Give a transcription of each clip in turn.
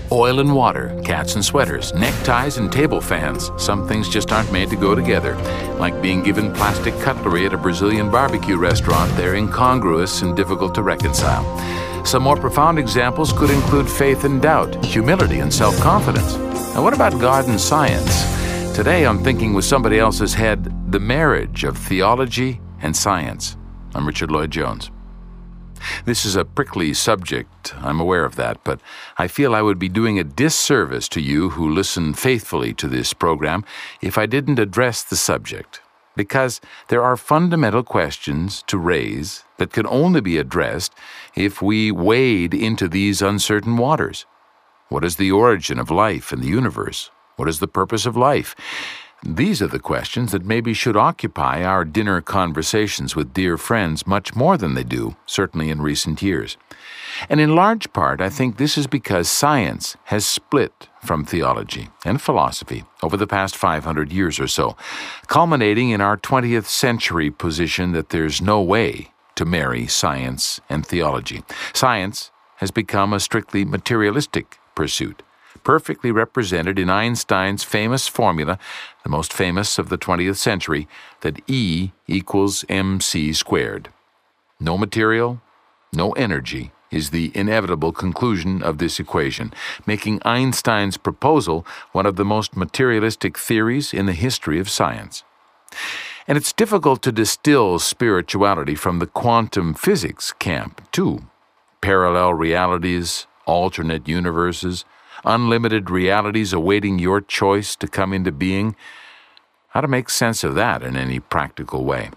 Oil and water, cats and sweaters, neckties and table fans. Some things just aren't made to go together. Like being given plastic cutlery at a Brazilian barbecue restaurant, they're incongruous and difficult to reconcile. Some more profound examples could include faith and doubt, humility and self-confidence. Now, what about God and science? Today, I'm thinking with somebody else's head, the marriage of theology and science. I'm Richard Lloyd Jones. This is a prickly subject, I'm aware of that, but I feel I would be doing a disservice to you who listen faithfully to this program if I didn't address the subject, because there are fundamental questions to raise that can only be addressed if we wade into these uncertain waters. What is the origin of life in the universe? What is the purpose of life? These are the questions that maybe should occupy our dinner conversations with dear friends much more than they do, certainly in recent years. And in large part, I think this is because science has split from theology and philosophy over the past 500 years or so, culminating in our 20th century position that there's no way to marry science and theology. Science has become a strictly materialistic pursuit, perfectly represented in Einstein's famous formula, the most famous of the 20th century, that E equals mc squared. No material, no energy is the inevitable conclusion of this equation, making Einstein's proposal one of the most materialistic theories in the history of science. And it's difficult to distill spirituality from the quantum physics camp, too. Parallel realities, alternate universes, unlimited realities awaiting your choice to come into being. How to make sense of that in any practical way?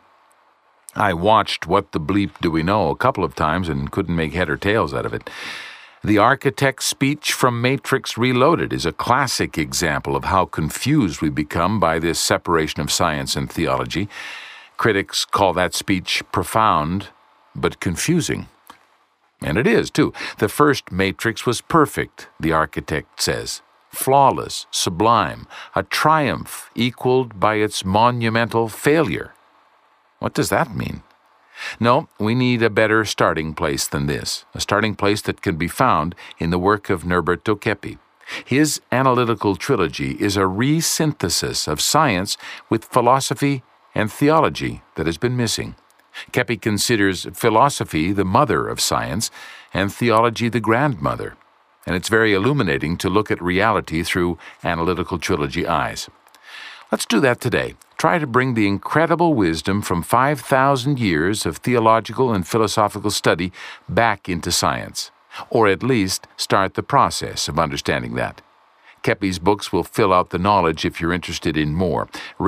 I watched What the Bleep Do We Know a couple of times and couldn't make head or tails out of it. The architect's speech from Matrix Reloaded is a classic example of how confused we become by this separation of science and theology. Critics call that speech profound but confusing. And it is, too. The first Matrix was perfect, the architect says. Flawless, sublime, a triumph equaled by its monumental failure. What does that mean? No, we need a better starting place than this, a starting place that can be found in the work of Norberto Keppe. His analytical trilogy is a resynthesis of science with philosophy and theology that has been missing. Keppe considers philosophy the mother of science and theology the grandmother, and it's very illuminating to look at reality through analytical trilogy eyes. Let's do that today. Try to bring the incredible wisdom from 5,000 years of theological and philosophical study back into science, or at least start the process of understanding that. Keppe's books will fill out the knowledge if you're interested in more.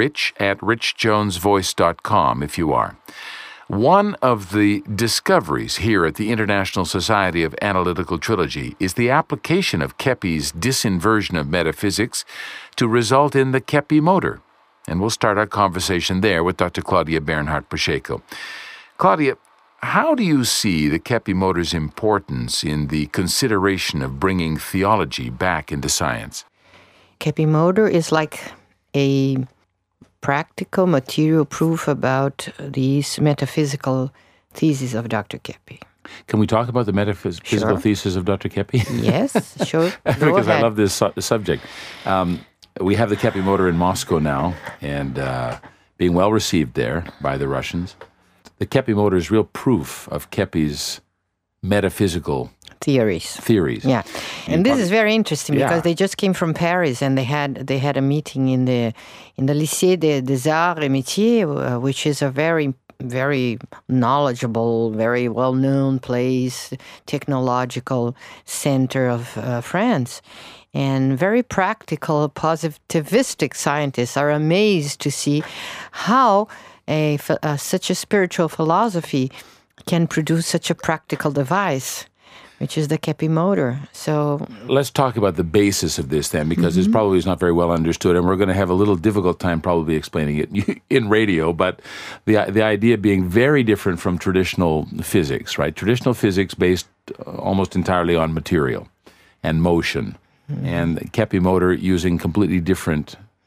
rich@richjonesvoice.com if you are. One of the discoveries here at the International Society of Analytical Trilogy is the application of Keppe's disinversion of metaphysics to result in the Keppe motor. And we'll start our conversation there with Dr. Claudia Bernhardt-Pacheco. Claudia, how do you see the Keppe motor's importance in the consideration of bringing theology back into science? Keppe motor is like a practical material proof about these metaphysical theses of Dr. Keppe. Can we talk about the metaphysical thesis of Dr. Keppe? Yes, sure. Because I love this subject. We have the Keppe motor in Moscow now, and being well received there by the Russians. The Keppe motor is real proof of Keppe's metaphysical theories. Yeah, and this is very interesting because they just came from Paris and they had a meeting in the Lycée des Arts et Métiers, which is a very, very knowledgeable, very well-known place, technological center of France. And very practical, positivistic scientists are amazed to see how such a spiritual philosophy can produce such a practical device, which is the Keppe motor. So let's talk about the basis of this then, because this probably is not very well understood, and we're going to have a little difficult time probably explaining it in radio, but the idea being very different from traditional physics, right? Traditional physics based almost entirely on material and motion, and Keppe motor using completely different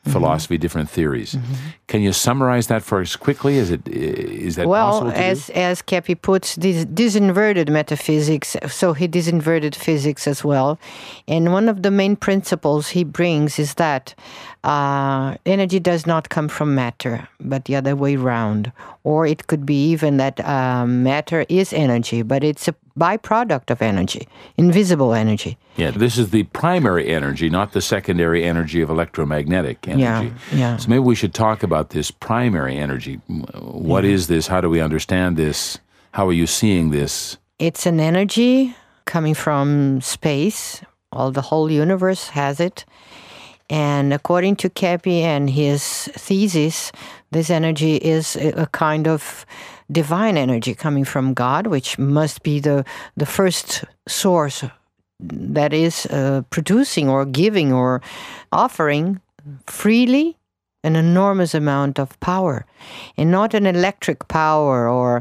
philosophy, different theories. Can you summarize that for us quickly? Is that possible to do? As Kepi puts, this disinverted metaphysics, so he disinverted physics as well. And one of the main principles he brings is that energy does not come from matter, but the other way around. Or it could be even that matter is energy, but it's a byproduct of energy, invisible energy. Yeah, this is the primary energy, not the secondary energy of electromagnetic energy. Yeah. So maybe we should talk about this primary energy. What is this? How do we understand this? How are you seeing this? It's an energy coming from space. The whole universe has it. And according to Kepi and his thesis, this energy is a kind of divine energy coming from God, which must be the first source that is producing or giving or offering freely an enormous amount of power, and not an electric power or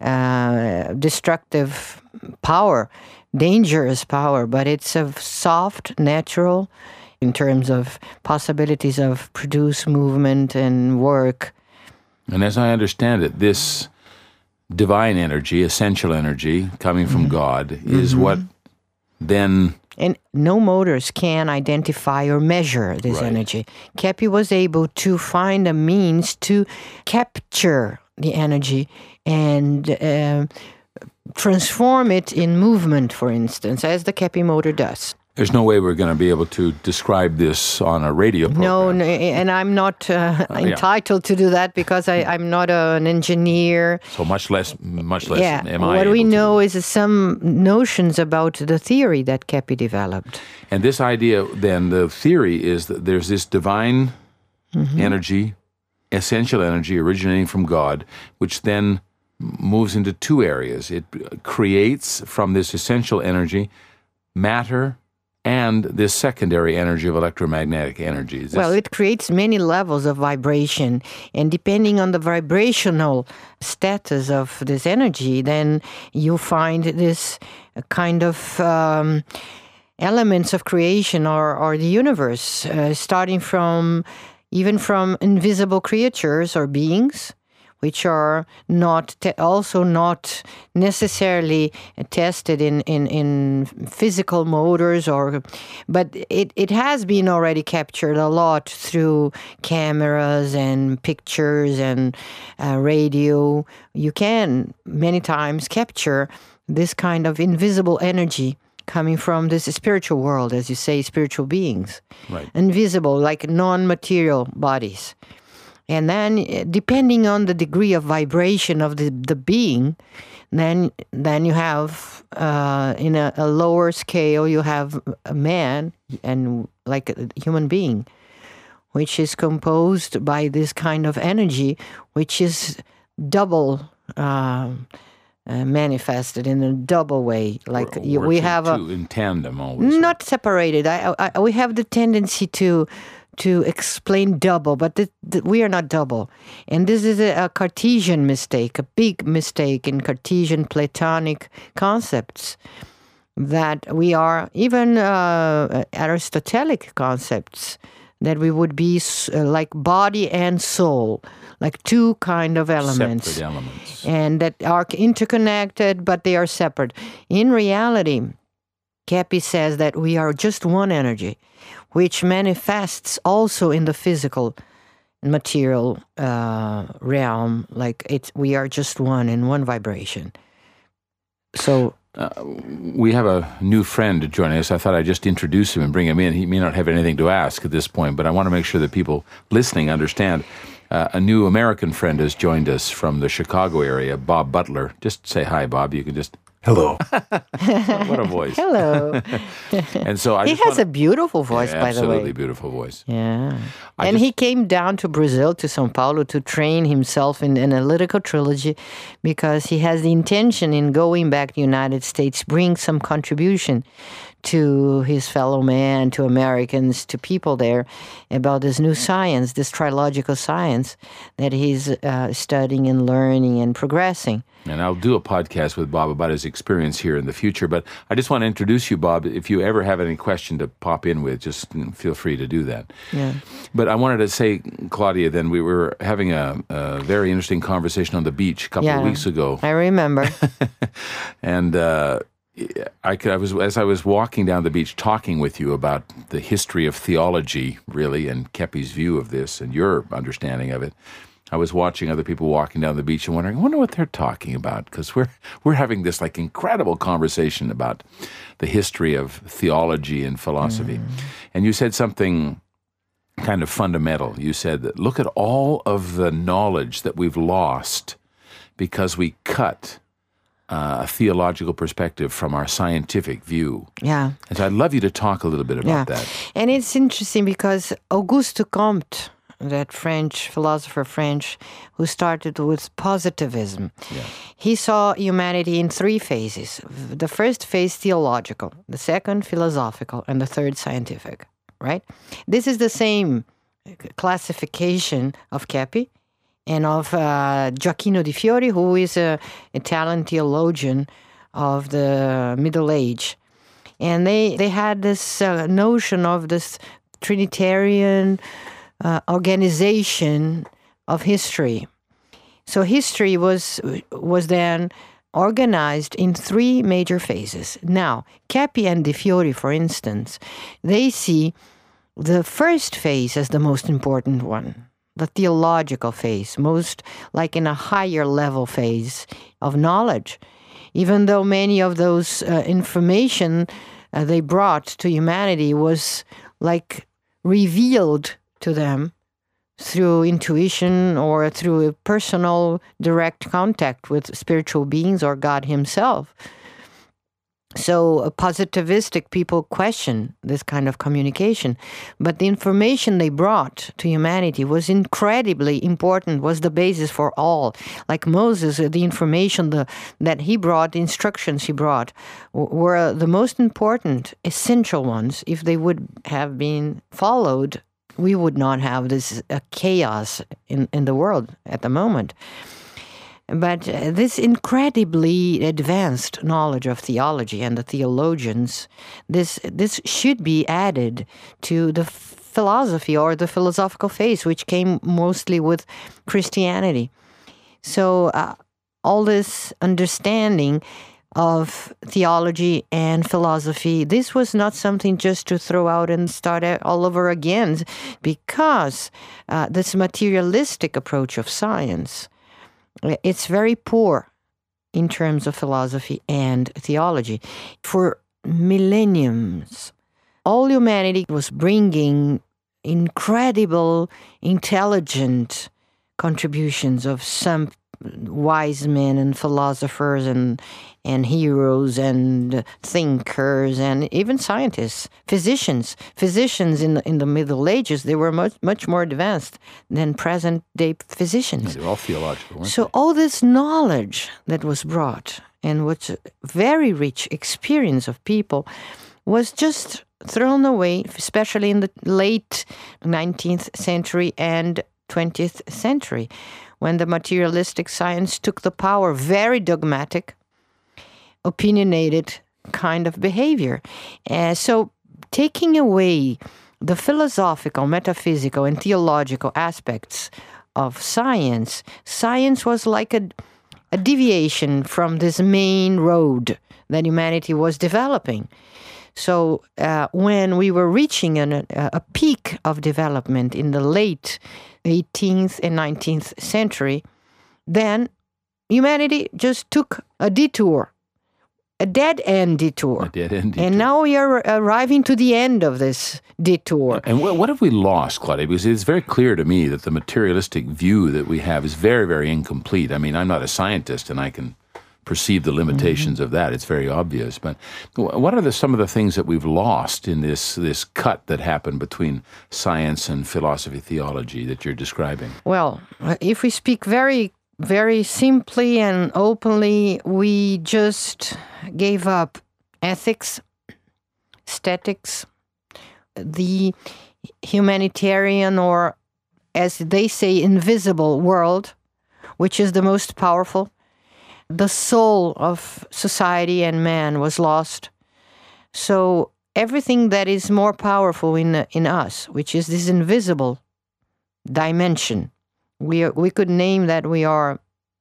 destructive power, dangerous power, but it's a soft, natural, in terms of possibilities of produce movement and work. And as I understand it, this divine energy, essential energy coming from God, is what then... And no motors can identify or measure this energy. Kepi was able to find a means to capture the energy and transform it in movement, for instance, as the Kepi motor does. There's no way we're going to be able to describe this on a radio program. No, and I'm not entitled to do that because I'm not an engineer. So much less am I. What we know is some notions about the theory that Kepi developed. And this idea, then, the theory is that there's this divine energy, essential energy originating from God, which then moves into two areas. It creates from this essential energy matter and this secondary energy of electromagnetic energy. Well, it creates many levels of vibration, and depending on the vibrational status of this energy, then you find this kind of elements of creation or the universe, starting from even from invisible creatures or beings, which are also not necessarily tested in physical motors, but it has been already captured a lot through cameras and pictures and radio. You can many times capture this kind of invisible energy coming from this spiritual world, as you say, spiritual beings, invisible, like non-material bodies. And then, depending on the degree of vibration of the being, then you have, in a lower scale, you have a man, and like a human being, which is composed by this kind of energy, which is double manifested in a double way. Like we have in tandem always. Not separated. We have the tendency to explain double, but we are not double. And this is a Cartesian mistake, a big mistake in Cartesian Platonic concepts, that we are, even Aristotelic concepts, that we would be like body and soul, like two kind of elements. Separate elements. And that are interconnected, but they are separate. In reality, Kepi says that we are just one energy, which manifests also in the physical material realm, like we are just one in one vibration. So we have a new friend joining us. I thought I'd just introduce him and bring him in. He may not have anything to ask at this point, but I want to make sure that people listening understand. A new American friend has joined us from the Chicago area, Bob Butler. Just say hi, Bob. You can just... Hello. What a voice. Hello. And so he has a beautiful voice, by the way. Absolutely beautiful voice. Yeah. He came down to Brazil, to São Paulo, to train himself in analytical trilogy, because he has the intention in going back to the United States, bring some contribution to his fellow man, to Americans, to people there about this new science, this trilogical science that he's studying and learning and progressing. And I'll do a podcast with Bob about his experience here in the future. But I just want to introduce you, Bob. If you ever have any question to pop in with, just feel free to do that. Yeah. But I wanted to say, Claudia, then we were having a very interesting conversation on the beach a couple of weeks ago. I remember. And as I was walking down the beach talking with you about the history of theology, really, and Keppe's view of this and your understanding of it, I was watching other people walking down the beach and wondering, I wonder what they're talking about, because we're having this like incredible conversation about the history of theology and philosophy. And you said something kind of fundamental. You said that look at all of the knowledge that we've lost because we cut a theological perspective from our scientific view. Yeah. And so I'd love you to talk a little bit about that. And it's interesting because Auguste Comte, that French philosopher, who started with positivism, he saw humanity in three phases. The first phase, theological. The second, philosophical. And the third, scientific. Right? This is the same classification of Keppe and of Gioacchino di Fiori, who is an Italian theologian of the Middle Age. And they had this notion of this Trinitarian organization of history. So history was then organized in three major phases. Now, Keppe and Di Fiori, for instance, they see the first phase as the most important one, the theological phase, most like in a higher level phase of knowledge, even though many of those information they brought to humanity was like revealed to them through intuition or through a personal direct contact with spiritual beings or God himself. So positivistic people question this kind of communication. But the information they brought to humanity was incredibly important, was the basis for all. Like Moses, the information that he brought, the instructions he brought, were the most important, essential ones. If they would have been followed, we would not have this chaos in the world at the moment. But this incredibly advanced knowledge of theology and the theologians, this should be added to the philosophy or the philosophical phase, which came mostly with Christianity. So all this understanding of theology and philosophy, this was not something just to throw out and start all over again, because this materialistic approach of science, it's very poor in terms of philosophy and theology. For millenniums, all humanity was bringing incredible, intelligent contributions of some wise men and philosophers and heroes and thinkers and even scientists, physicians. Physicians in the Middle Ages, they were much more advanced than present-day physicians. Yeah, they're all theological, weren't So they? all this knowledge that was brought and what's a very rich experience of people was just thrown away, especially in the late 19th century and 20th century, when the materialistic science took the power, very dogmatic, opinionated kind of behavior. So taking away the philosophical, metaphysical, and theological aspects of science was like a deviation from this main road that humanity was developing. So when we were reaching a peak of development in the late 18th and 19th century, then humanity just took a detour, a dead-end detour. A dead-end detour. And now we are arriving to the end of this detour. And what have we lost, Claudia? Because it's very clear to me that the materialistic view that we have is very, very incomplete. I mean, I'm not a scientist, and I can perceive the limitations of that. It's very obvious. But what are some of the things that we've lost in this cut that happened between science and philosophy, theology that you're describing? Well, if we speak very, very simply and openly, we just gave up ethics, statics, the humanitarian, or as they say, invisible world, which is the most powerful. The soul of society and man was lost. So everything that is more powerful in us, which is this invisible dimension, we could name that we are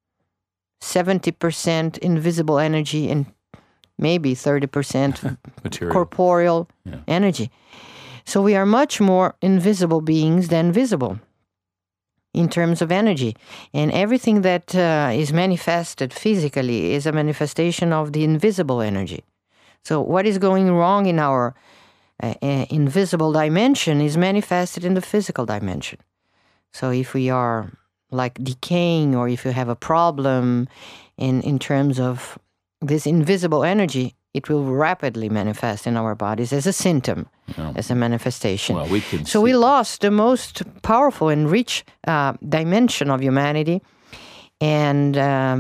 70% invisible energy and maybe 30% corporeal energy. So we are much more invisible beings than visible in terms of energy. And everything that is manifested physically is a manifestation of the invisible energy. So what is going wrong in our invisible dimension is manifested in the physical dimension. So if we are like decaying, or if you have a problem in terms of this invisible energy, it will rapidly manifest in our bodies as a symptom, as a manifestation. Well, we lost the most powerful and rich dimension of humanity. And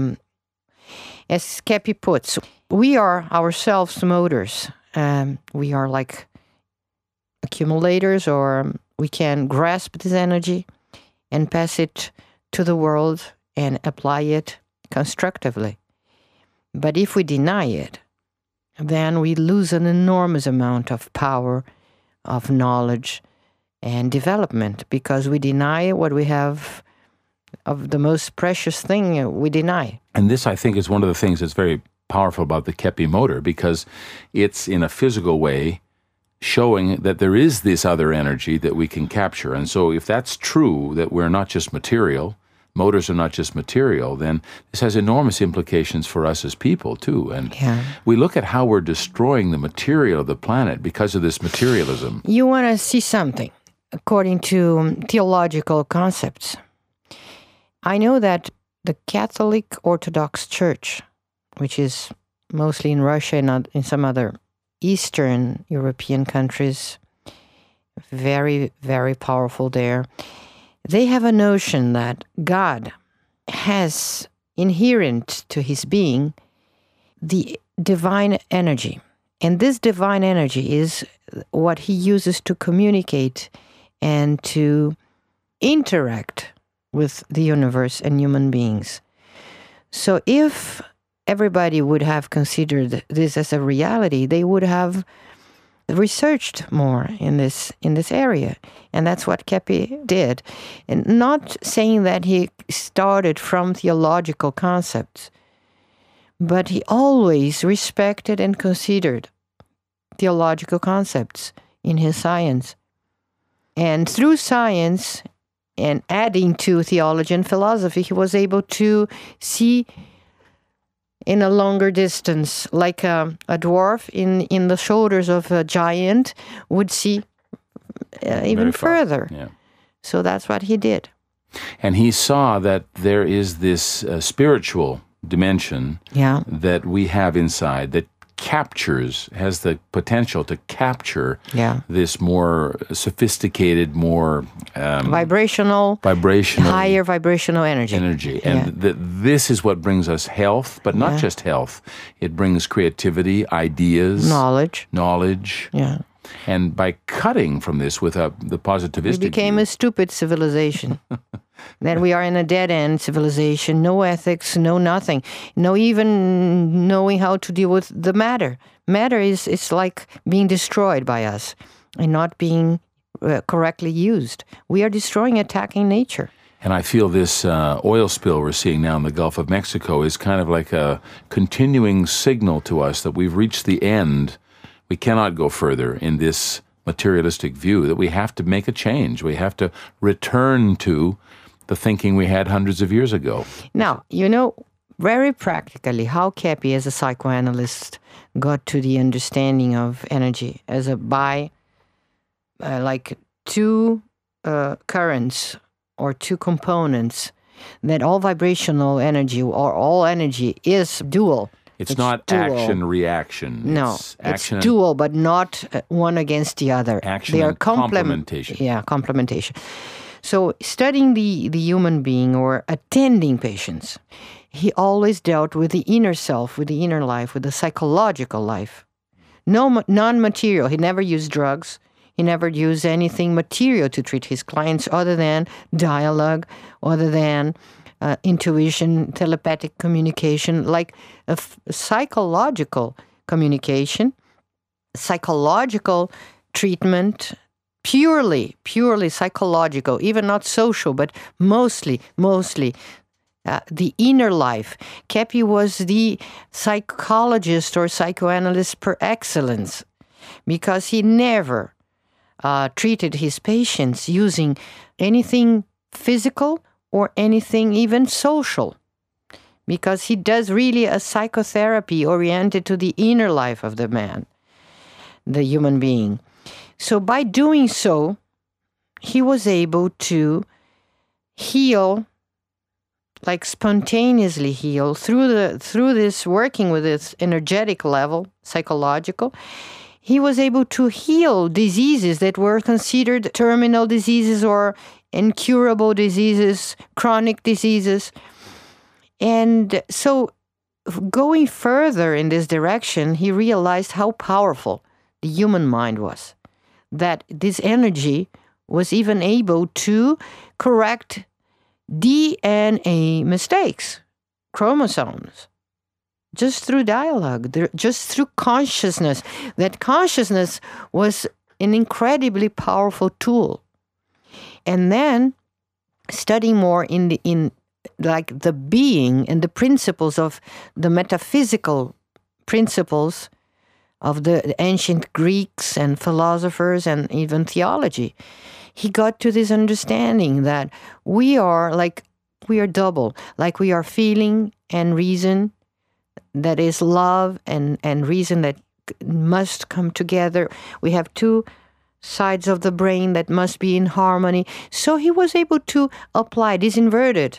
as Kepi puts, we are ourselves motors. We are like accumulators, or we can grasp this energy and pass it to the world and apply it constructively. But if we deny it, then we lose an enormous amount of power, of knowledge, and development, because we deny what we have of the most precious thing we deny. And this, I think, is one of the things that's very powerful about the Kepi motor, because it's in a physical way showing that there is this other energy that we can capture. And so if that's true, that we're not just material, motors are not just material, then this has enormous implications for us as people, too. And we look at how we're destroying the material of the planet because of this materialism. You want to see something according to theological concepts. I know that the Catholic Orthodox Church, which is mostly in Russia and in some other Eastern European countries, very, very powerful there, they have a notion that God has inherent to his being the divine energy. And this divine energy is what he uses to communicate and to interact with the universe and human beings. So if everybody would have considered this as a reality, they would have researched more in this area. And that's what Kepi did. And not saying that he started from theological concepts, but he always respected and considered theological concepts in his science. And through science and adding to theology and philosophy, he was able to see in a longer distance, like a dwarf in the shoulders of a giant would see even further. Yeah. So that's what he did. And he saw that there is this spiritual dimension that we have inside that has the potential to capture this more sophisticated, more vibrational, higher vibrational energy. And this is what brings us health, but not just health. It brings creativity, ideas, knowledge. Yeah. And by cutting from this with the positivistic we became a stupid civilization. Then we are in a dead-end civilization, no ethics, no nothing, no even knowing how to deal with the matter. Matter is like being destroyed by us and not being correctly used. We are destroying, attacking nature. And I feel this oil spill we're seeing now in the Gulf of Mexico is kind of like a continuing signal to us that we've reached the end. We cannot go further in this materialistic view, that we have to make a change. We have to return to the thinking we had hundreds of years ago. Now, you know, very practically, how Kepi, as a psychoanalyst, got to the understanding of energy as like two currents or two components, that all vibrational energy or all energy is dual. It's not dual. Action-reaction. No, it's dual, but not one against the other. Action and complementation. Yeah, complementation. So studying the human being or attending patients, he always dealt with the inner self, with the inner life, with the psychological life, non-material. He never used drugs. He never used anything material to treat his clients other than dialogue, other than intuition, telepathic communication, like a psychological communication, psychological treatment, purely psychological, even not social, but mostly the inner life. Kepi was the psychologist or psychoanalyst per excellence, because he never treated his patients using anything physical or anything even social, because he does really a psychotherapy oriented to the inner life of the man, the human being. So by doing so, he was able to heal, like spontaneously heal through this working with this energetic level, psychological. He was able to heal diseases that were considered terminal diseases or incurable diseases, chronic diseases. And so going further in this direction, he realized how powerful the human mind was, that this energy was even able to correct DNA mistakes, chromosomes, just through dialogue, just through consciousness. That consciousness was an incredibly powerful tool. And then studying more in like the being and the principles of the metaphysical principles of the ancient Greeks and philosophers and even theology, he got to this understanding that we are double, like we are feeling and reason, that is love and reason that must come together. We have two sides of the brain that must be in harmony. So he was able to apply disinverting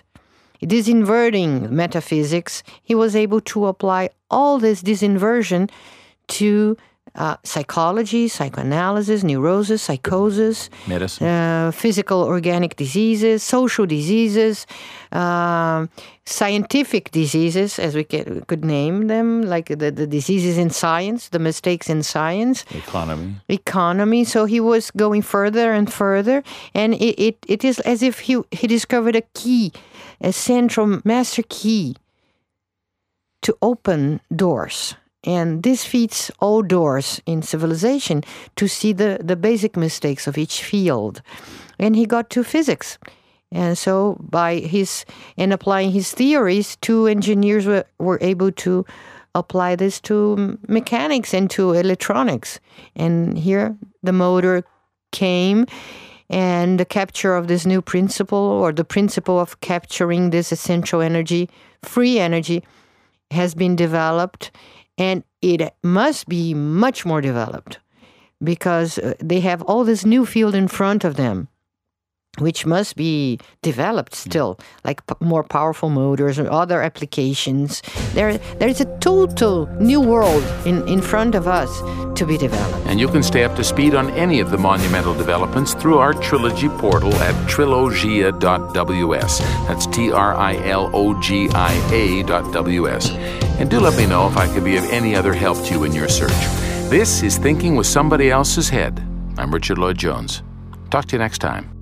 metaphysics. He was able to apply all this disinversion to psychology, psychoanalysis, neurosis, psychosis, medicine, physical organic diseases, social diseases, scientific diseases, as we could name them, like the diseases in science, the mistakes in science. Economy. So he was going further and further, and it is as if he discovered a key, a central master key to open doors. And this feeds all doors in civilization to see the basic mistakes of each field. And he got to physics. And so applying his theories, two engineers were able to apply this to mechanics and to electronics. And here the motor came, and the capture of this new principle, or the principle of capturing this essential energy, free energy, has been developed. And it must be much more developed, because they have all this new field in front of them, which must be developed still, like more powerful motors or other applications. There's a total new world in front of us to be developed. And you can stay up to speed on any of the monumental developments through our Trilogy portal at trilogia.ws. That's trilogia.ws. And do let me know if I could be of any other help to you in your search. This is Thinking with Somebody Else's Head. I'm Richard Lloyd-Jones. Talk to you next time.